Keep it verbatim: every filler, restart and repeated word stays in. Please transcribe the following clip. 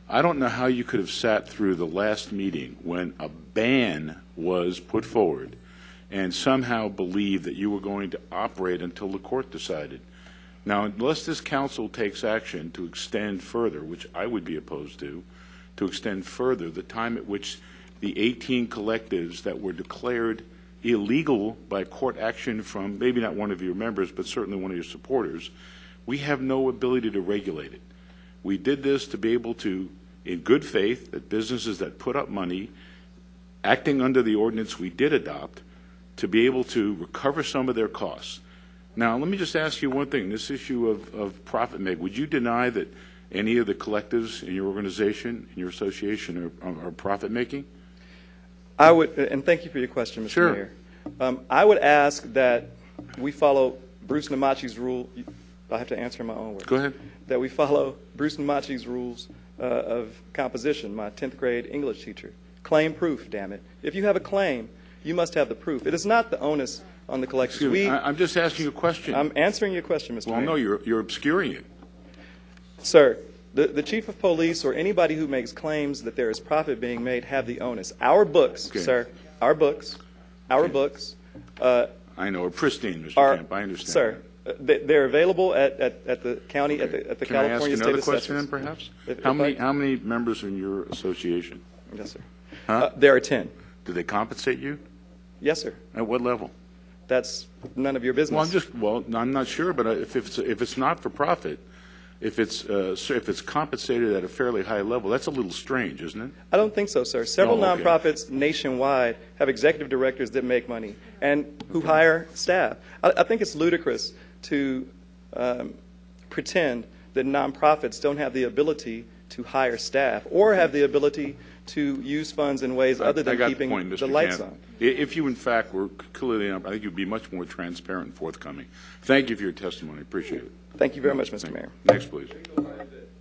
I don't know how you could have sat through the last meeting when a ban was put forward and somehow believe that you were going to operate until the court decided. Now, unless this council takes action to extend further, which I would be opposed to, to extend further the time at which the eighteen collectives that were declared illegal by court action from maybe not one of your members, but certainly one of your supporters, we have no ability to regulate it. We did this to be able to, in good faith, that businesses that put up money, acting under the ordinance we did adopt, to be able to recover some of their costs. Now, let me just ask you one thing, this issue of, of profit making. Would you deny that any of the collectives in your organization, in your association, are, are, are profit making? I would, and thank you for your question, Mister Sure. Mayor. Um, I would ask that we follow Bruce Namachi's rule. I have to answer in my own words. Go ahead. That we follow Bruce Namachi's rules uh, of composition, my tenth grade English teacher. Claim proof, damn it. If you have a claim, you must have the proof. It is not the onus on the collectives. Excuse me, we, I, I'm just asking you a question. I'm answering your question, Mister Well, Mayor. no, you're, you're obscuring it. Sir, the, the chief of police or anybody who makes claims that there is profit being made have the onus. Our books, Okay. sir, our books, our Okay. books. Uh, I know, are pristine, Mister are, Kemp. I understand. Sir, uh, they, they're available at, at, at the county, Okay. at the, at the Can California I ask another State question then, Assessors. perhaps? If- how if many I- how many members in your association? Yes, sir. Huh? Uh, there are ten. Do they compensate you? Yes, sir. At what level? That's none of your business. Well, I'm just well, I'm not sure, but if it's if it's not for profit, if it's uh, if it's compensated at a fairly high level, that's a little strange, isn't it? I don't think so, sir. Several Oh, okay. nonprofits nationwide have executive directors that make money and who hire staff. I, I think it's ludicrous to um, pretend that nonprofits don't have the ability to hire staff or have the ability to use funds in ways other I than got keeping the, point, Mister the lights Camp. on. If you, in fact, were clearly, I think you'd be much more transparent and forthcoming. Thank you for your testimony. Appreciate it. Thank you very much, Mister Thank Mayor. you. Next, please.